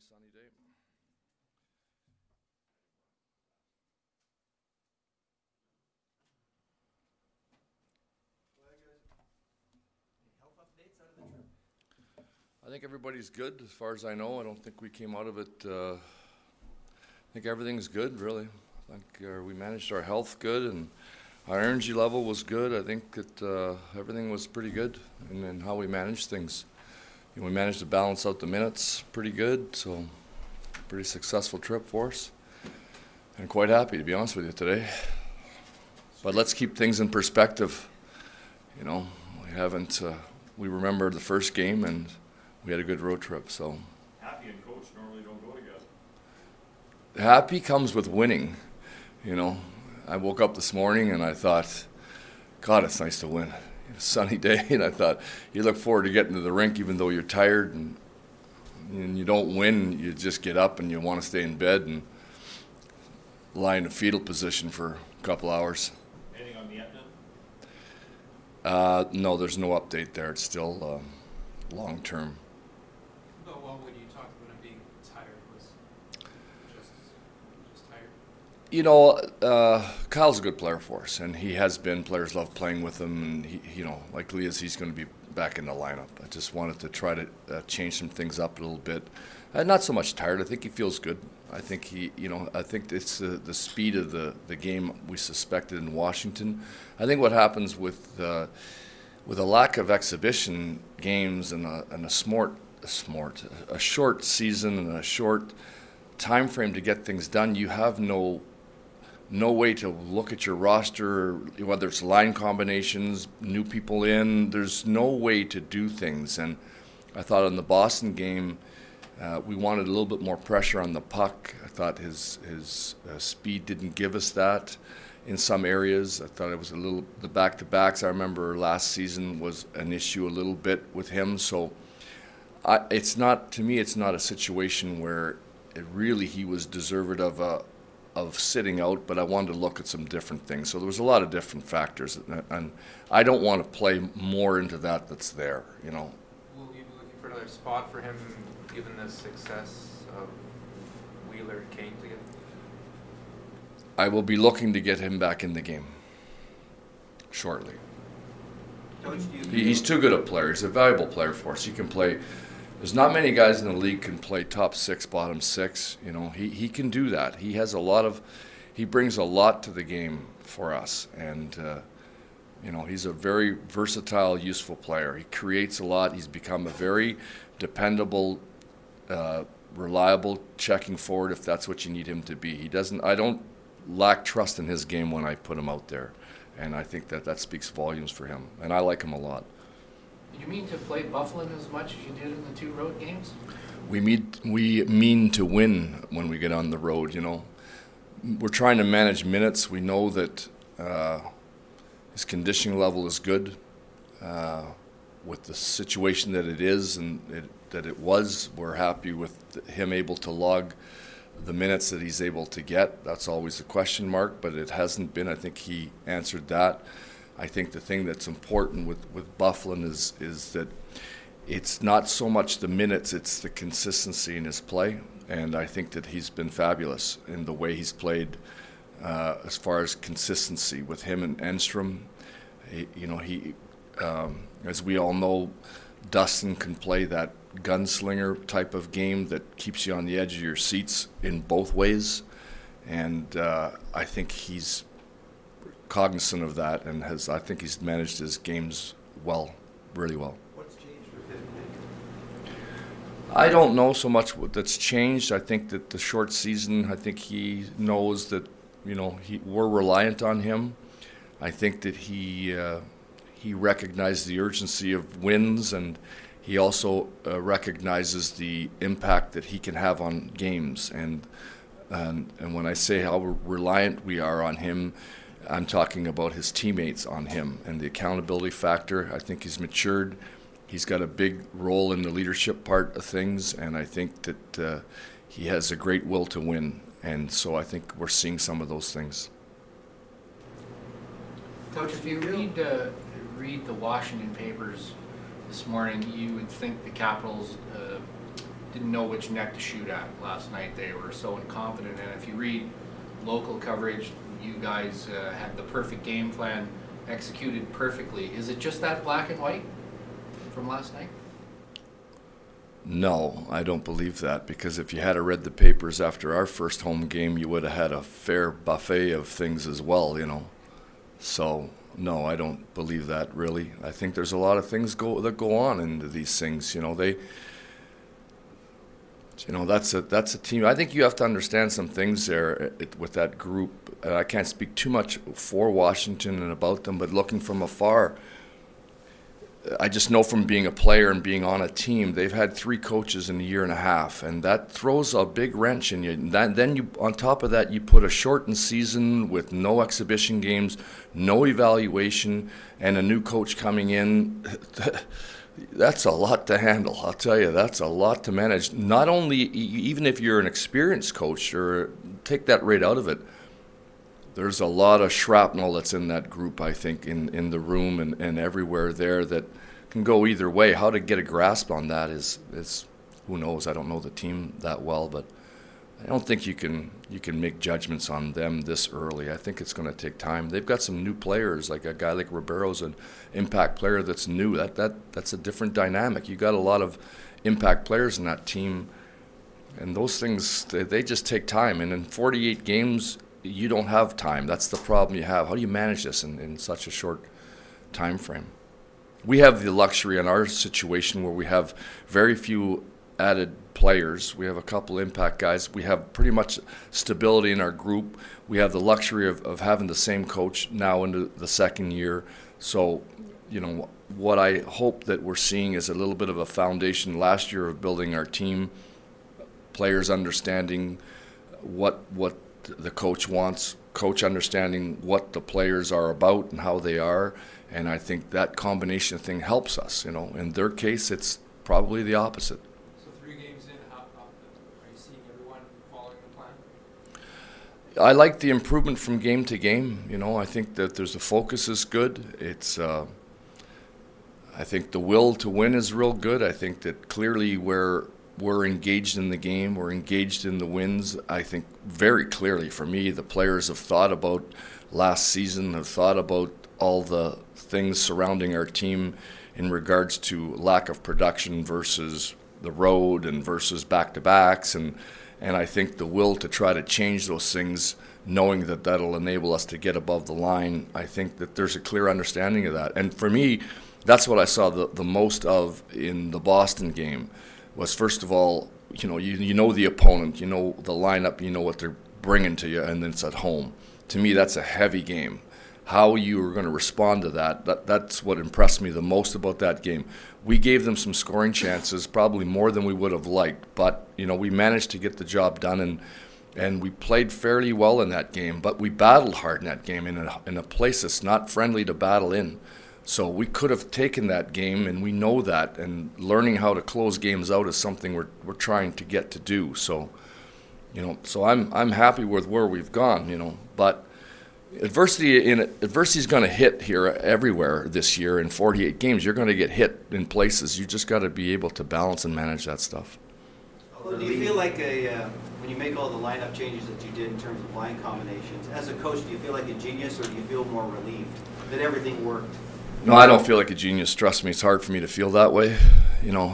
sunny day. Health updates out of the trip? I think everybody's good as far as I know. I don't think we came out of it. I think everything's good, really. I think we managed our health good and our energy level was good. I think that everything was pretty good in how we managed things. You know, we managed to balance out the minutes pretty good, so pretty successful trip for us. And quite happy, to be honest with you, today. But let's keep things in perspective. You know, we remember the first game and we had a good road trip, so. Happy and coach normally don't go together. Happy comes with winning, you know. I woke up this morning and I thought, God, it's nice to win. It's a sunny day, and I thought, you look forward to getting to the rink even though you're tired and you don't win, you just get up and you want to stay in bed and lie in a fetal position for a couple hours. Anything on the Etna? No, there's no update there. It's still long term. But when you talked about him being tired, was just tired? You know, Kyle's a good player for us, and he has been. Players love playing with him, and he, you know, likely as he's going to be back in the lineup. I just wanted to try to change some things up a little bit. Not so much tired. I think he feels good. I think I think it's the speed of the game we suspected in Washington. I think what happens with a lack of exhibition games and a short season and a short time frame to get things done, you have no way to look at your roster, whether it's line combinations, new people in. There's no way to do things. And I thought in the Boston game, we wanted a little bit more pressure on the puck. I thought his speed didn't give us that in some areas. I thought it was the back-to-backs I remember last season was an issue a little bit with him. So it's not a situation where he was deserved of sitting out, but I wanted to look at some different things. So there was a lot of different factors, and I don't want to play more into that's there, you know. Will you be looking for another spot for him, given the success of Wheeler and Kane together? I will be looking to get him back in the game shortly. Coach, He's too good a player. He's a valuable player for us. He can play. There's not many guys in the league can play top six, bottom six. You know, he can do that. He brings a lot to the game for us, and you know, he's a very versatile, useful player. He creates a lot. He's become a very dependable, reliable checking forward if that's what you need him to be. I don't lack trust in his game when I put him out there, and I think that speaks volumes for him, and I like him a lot. Do you mean to play Buffalo as much as you did in the two road games? We mean to win when we get on the road, you know. We're trying to manage minutes. We know that his conditioning level is good with the situation that it is and that it was. We're happy with him able to log the minutes that he's able to get. That's always a question mark, but it hasn't been. I think he answered that. I think the thing that's important with Byfuglien is that it's not so much the minutes, it's the consistency in his play. And I think that he's been fabulous in the way he's played as far as consistency with him and Enstrom. As we all know, Dustin can play that gunslinger type of game that keeps you on the edge of your seats in both ways. And I think he's cognizant of that, and I think he's managed his games well, really well. What's changed with him? I don't know so much what that's changed. I think that the short season, I think he knows that, you know, we're reliant on him. I think that he recognized the urgency of wins, and he also recognizes the impact that he can have on games. And when I say how reliant we are on him, I'm talking about his teammates on him and the accountability factor. I think he's matured. He's got a big role in the leadership part of things, and I think that he has a great will to win. And so I think we're seeing some of those things. Coach, if you read the Washington papers this morning, you would think the Capitals didn't know which neck to shoot at last night. They were so incompetent, and if you read local coverage, you guys had the perfect game plan, executed perfectly. Is it just that black and white from last night? No, I don't believe that, because if you had read the papers after our first home game, you would have had a fair buffet of things as well, you know. So, no, I don't believe that, really. I think there's a lot of things that go on into these things, you know. That's a team. I think you have to understand some things there with that group. I can't speak too much for Washington and about them, but looking from afar, I just know from being a player and being on a team, they've had 3 coaches in a year and a half, and that throws a big wrench in you. Then you, on top of that, you put a shortened season with no exhibition games, no evaluation, and a new coach coming in. That's a lot to handle. I'll tell you, that's a lot to manage. Not only, even if you're an experienced coach, or take that right out of it, there's a lot of shrapnel that's in that group, I think, in the room and everywhere there that can go either way. How to get a grasp on that is who knows. I don't know the team that well, but I don't think you can make judgments on them this early. I think it's going to take time. They've got some new players, like a guy like Ribeiro's an impact player that's new. That's a different dynamic. You got a lot of impact players in that team, and those things, they just take time. And in 48 games, you don't have time. That's the problem you have. How do you manage this in such a short time frame? We have the luxury in our situation where we have very few added players. We have a couple impact guys. We have pretty much stability in our group. We have the luxury of having the same coach now into the second year. So, you know, what I hope that we're seeing is a little bit of a foundation last year of building our team, players understanding what the coach wants, coach understanding what the players are about and how they are, and I think that combination of thing helps us. You know, in their case, it's probably the opposite. So 3 games in, are you seeing everyone following the plan? I like the improvement from game to game. You know, I think that the focus is good. It's I think the will to win is real good. I think that clearly we're engaged in the game, we're engaged in the wins. I think very clearly for me, the players have thought about last season, have thought about all the things surrounding our team in regards to lack of production versus the road and versus back-to-backs. And I think the will to try to change those things, knowing that that'll enable us to get above the line, I think that there's a clear understanding of that. And for me, that's what I saw the most of in the Boston game. Was first of all, you know the opponent, you know the lineup, you know what they're bringing to you, and then it's at home. To me, that's a heavy game. How you are going to respond to that's what impressed me the most about that game. We gave them some scoring chances, probably more than we would have liked, but you know we managed to get the job done, and we played fairly well in that game. But we battled hard in that game in a place that's not friendly to battle in. So we could have taken that game, and we know that. And learning how to close games out is something we're trying to get to do. So, you know, I'm happy with where we've gone. You know, but adversity is going to hit here everywhere this year. In 48 games, you're going to get hit in places. You just got to be able to balance and manage that stuff. Well, do you feel like when you make all the lineup changes that you did in terms of line combinations, as a coach, do you feel like a genius, or do you feel more relieved that everything worked? No, I don't feel like a genius. Trust me, it's hard for me to feel that way. You know,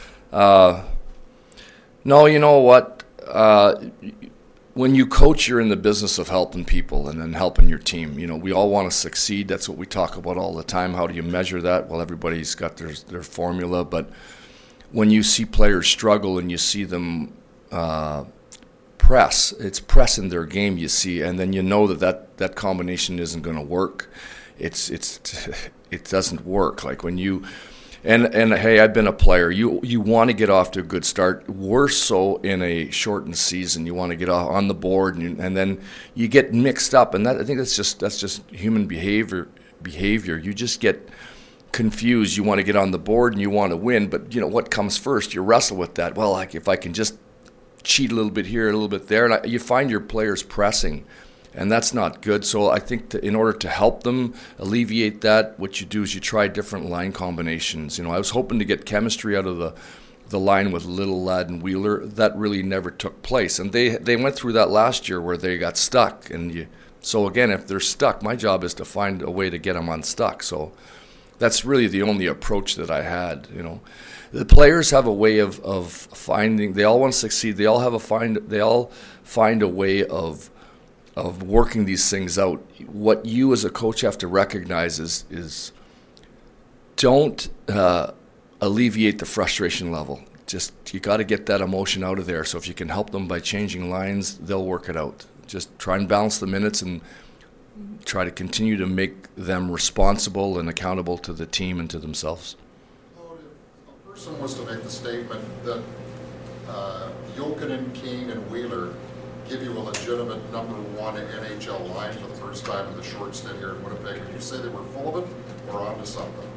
no, you know what? When you coach, you're in the business of helping people and then helping your team. You know, we all want to succeed. That's what we talk about all the time. How do you measure that? Well, everybody's got their formula, but when you see players struggle and you see them press, it's press in their game, you see, and then you know that combination isn't going to work. It doesn't work. Like when you and hey, I've been a player. You want to get off to a good start. Worse so in a shortened season. You want to get on the board, and then you get mixed up. And I think that's just human behavior. You just get confused. You want to get on the board and you want to win, but you know what comes first? You wrestle with that. Well, like if I can just cheat a little bit here, a little bit there, and you find your players pressing. And that's not good. So I think in order to help them alleviate that, what you do is you try different line combinations. You know, I was hoping to get chemistry out of the line with Little Lad and Wheeler, that really never took place. And they went through that last year where they got stuck. So again, if they're stuck, my job is to find a way to get them unstuck. So that's really the only approach that I had. The players have a way of finding. They all want to succeed. They all find a way of working these things out. What you as a coach have to recognize is don't alleviate the frustration level. Just you got to get that emotion out of there. So if you can help them by changing lines, they'll work it out. Just try and balance the minutes and try to continue to make them responsible and accountable to the team and to themselves. Well, if a person was to make the statement that Jokinen, King, and Wheeler give you a legitimate number one NHL line for the first time in the short stint here in Winnipeg, would you say they were full of it or onto something?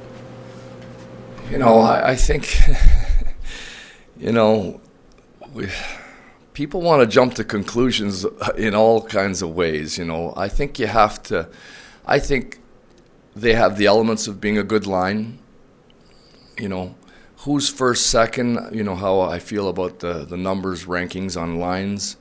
I think, people want to jump to conclusions in all kinds of ways. I think I think they have the elements of being a good line. Who's first, second, how I feel about the numbers rankings on lines.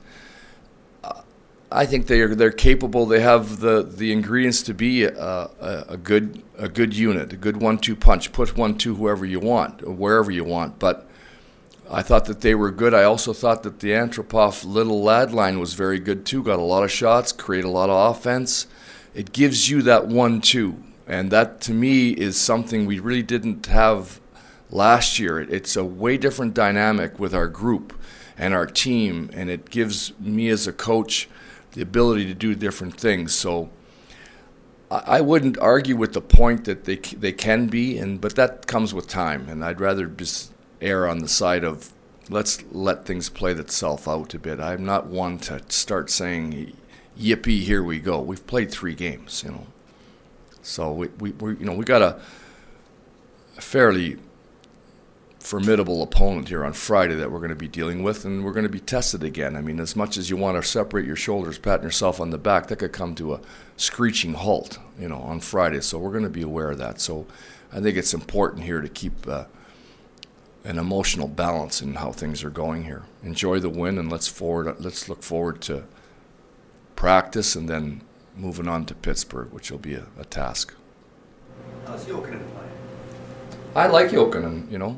I think they're capable. They have the ingredients to be a good unit, a good 1-2 punch. Put 1-2 whoever you want, or wherever you want. But I thought that they were good. I also thought that the Antropov Little Lad line was very good too. Got a lot of shots, create a lot of offense. It gives you that 1-2, and that to me is something we really didn't have last year. It's a way different dynamic with our group and our team, and it gives me as a coach the ability to do different things. So I wouldn't argue with the point that they can be, but that comes with time, and I'd rather just err on the side of let's let things play itself out a bit. I'm not one to start saying, yippee, here we go. We've played 3 games, So we got a fairly formidable opponent here on Friday that we're going to be dealing with, and we're going to be tested again. I mean, as much as you want to separate your shoulders, patting yourself on the back, that could come to a screeching halt, on Friday. So we're going to be aware of that. So I think it's important here to keep an emotional balance in how things are going here. Enjoy the win, and let's look forward to practice and then moving on to Pittsburgh, which will be a task. How's Jokinen playing? I like Jokinen,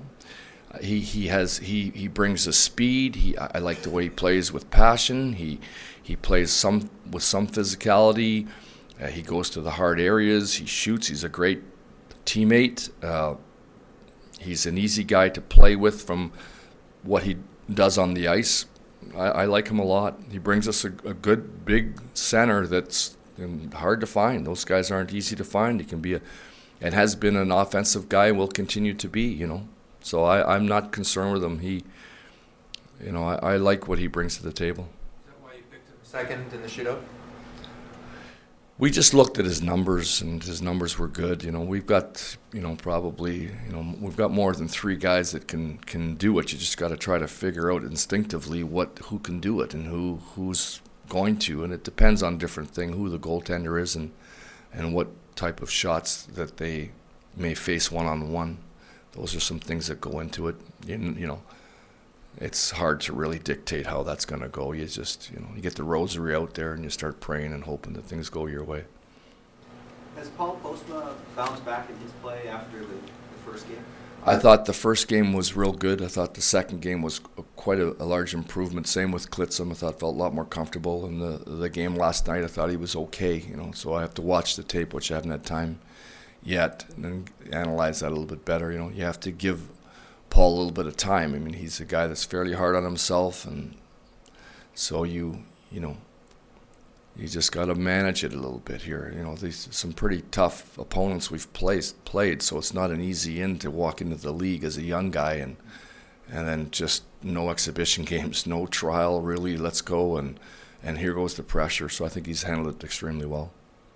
He brings the speed. I like the way he plays with passion. He plays with some physicality. He goes to the hard areas. He shoots. He's a great teammate. He's an easy guy to play with from what he does on the ice. I like him a lot. He brings us a good big center that's hard to find. Those guys aren't easy to find. He can be and has been an offensive guy and will continue to be, So I'm not concerned with him. I like what he brings to the table. Is that why you picked him second in the shootout? We just looked at his numbers, and his numbers were good. We've got, probably, we've got more than 3 guys that can do it. You just got to try to figure out instinctively who can do it and who's going to. And it depends on different things, who the goaltender is and what type of shots that they may face one-on-one. Those are some things that go into it. It's hard to really dictate how that's going to go. You just, you get the rosary out there and you start praying and hoping that things go your way. Has Paul Postma bounced back in his play after the first game? I thought the first game was real good. I thought the second game was quite a large improvement. Same with Klitzum. I thought felt a lot more comfortable. In the game last night, I thought he was okay. So I have to watch the tape, which I haven't had time yet, and analyze that a little bit better. You have to give Paul a little bit of time. I mean, he's a guy that's fairly hard on himself, and so you just got to manage it a little bit here. These some pretty tough opponents we've played, so it's not an easy in to walk into the league as a young guy and then just no exhibition games, no trial really. Let's go, and here goes the pressure. So I think he's handled it extremely well.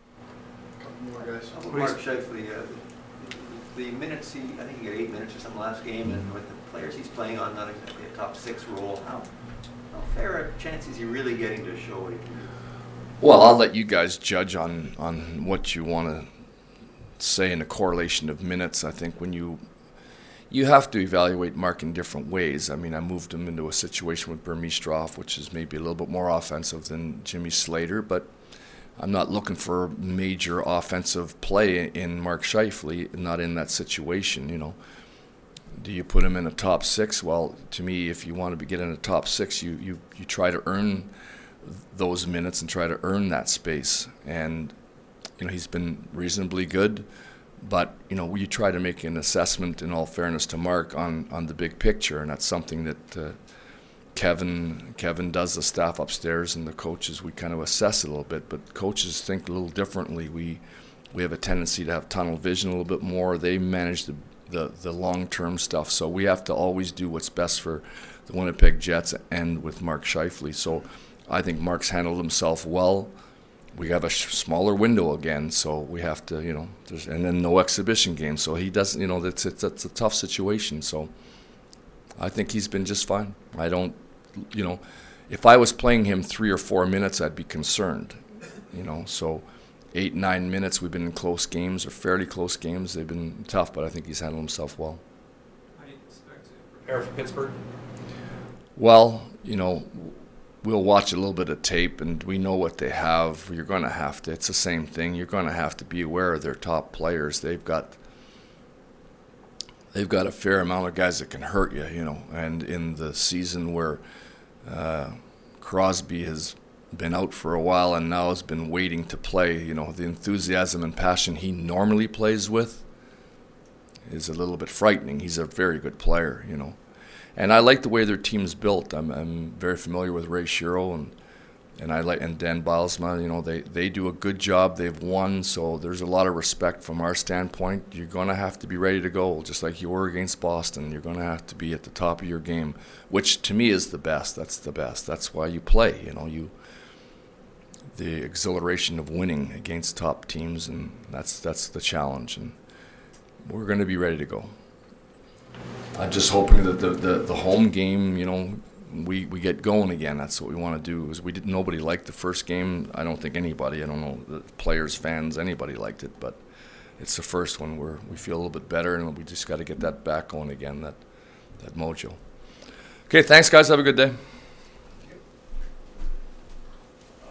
Mark Scheifele, the minutes I think he got 8 minutes or something last game, and with the players he's playing on, not exactly a top 6 role. How fair a chance is he really getting to show what he can do? Well, I'll let you guys judge on what you want to say in a correlation of minutes. I think when you you have to evaluate Mark in different ways. I mean, I moved him into a situation with Burmistrov, which is maybe a little bit more offensive than Jimmy Slater, but I'm not looking for major offensive play in Mark Scheifele, not in that situation, you know. Do you put him in a top six? Well, to me, if you want to get in a top six, you try to earn those minutes and try to earn that space. And, you know, he's been reasonably good, but, you know, you try to make an assessment, in all fairness to Mark, on the big picture, and that's something that Kevin does, the staff upstairs, and the coaches, we kind of assess it a little bit, but coaches think a little differently. We have a tendency to have tunnel vision a little bit more. They manage the long-term stuff, so we have to always do what's best for the Winnipeg Jets and with Mark Scheifele. So I think Mark's handled himself well. We have a smaller window again, so we have to, you know, and then no exhibition game, so he doesn't, you know, it's a tough situation. So I think he's been just fine. I don't, you know, if I was playing him 3 or 4 minutes, I'd be concerned, you know. So 8, 9 minutes, we've been in close games, or fairly close games. They've been tough, but I think he's handled himself well. How do you expect to prepare for Pittsburgh? Well, you know, we'll watch a little bit of tape, and we know what they have. You're going to have to, it's the same thing. You're going to have to be aware of their top players. They've got a fair amount of guys that can hurt you, you know. And in the season where Crosby has been out for a while and now has been waiting to play, you know, the enthusiasm and passion he normally plays with is a little bit frightening. He's a very good player, you know. And I like the way their team's built. I'm very familiar with Ray Shero and Dan Bilesma. You know, they do a good job. They've won, so there's a lot of respect from our standpoint. You're going to have to be ready to go, just like you were against Boston. You're going to have to be at the top of your game, which to me is the best. That's the best. That's why you play. You know, the exhilaration of winning against top teams, and that's the challenge. And we're going to be ready to go. I'm just hoping that the home game, you know, we get going again. That's what we want to do. Is nobody liked the first game. I don't think anybody. I don't know, the players, fans, anybody liked it. But it's the first one where we feel a little bit better, and we just got to get that back going again. That mojo. Okay, thanks guys. Have a good day.